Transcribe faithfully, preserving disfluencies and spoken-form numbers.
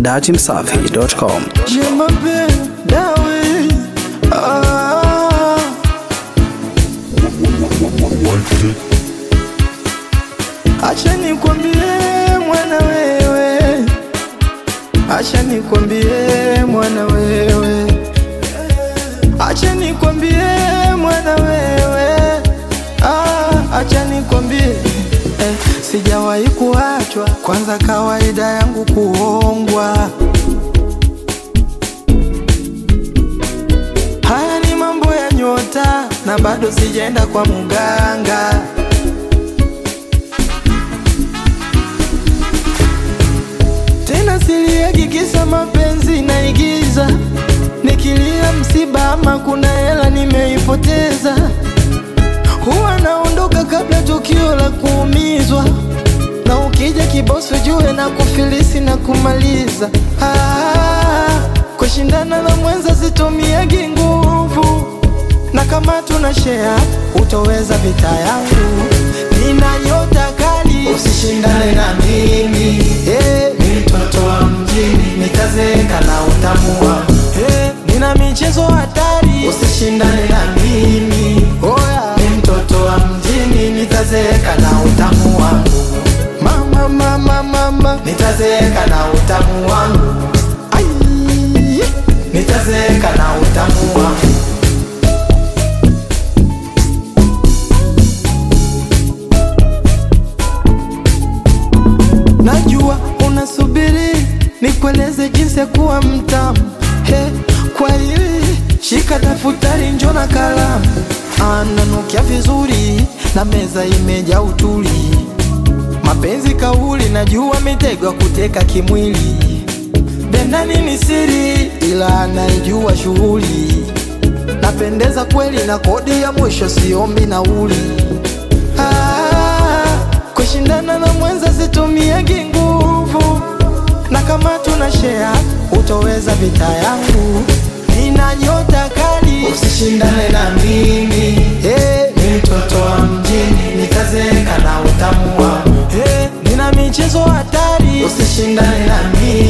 dati msafi dot com. Jemabe dawe ah. Acha nikwambie mwana wewe, acha nikwambie mwana wewe, acha nikwambie mwana wewe, ah, acha nikwambie eh, sijawahi kuachwa, kwanza kawaida yangu kuongwa. Haya ni mambo ya nyota na bado sijaenda kwa muganga. Tena siliagi kisa mapenzi naigiza, nikilia msiba ama kuna hela nimeipoteza. Huwa naondoka kabla tukio la kuumizwa, na ukija kibosi ujue na kufilisi na kumaliza. Ah, kushindana na mwenza situmiagi nguvu, na kama tuna share utoweza vita yangu. Nina nyota kali, usishindane na mimi. Hey, ni mtoto wa mjini, nitazeeka na utamu wangu. Hey, nina michezo hatari, usishindane na mimi. Oh yeah, ni mtoto wa mjini, nitazeeka na utamu wangu. Mama mama mama, nitazeeka na utamu wangu. Ai, nitazeeka na utamu wangu. Najua unasubiri nikueleze jinsi ya kuwa mtamu. He, kwa hili shika daftari njoo na kalamu. Ananukia vizuri na meza imejaa utuli. Mapenzi kauli, najua mitego kuteka kimwili. Bendani ni siri ila anaijua shughuli. Napendeza kweli na kodi ya mwisho siombi nauli. Ah, kushindana na mwenza situmiagi nguvu, na kama tuna share utoweza vita yangu. Nina nyota kali, usishindane na mimi. Hey, ni mtoto wa mjini, nitazeeka na utamu wangu. Hey, nina michezo hatari, usishindane na mimi.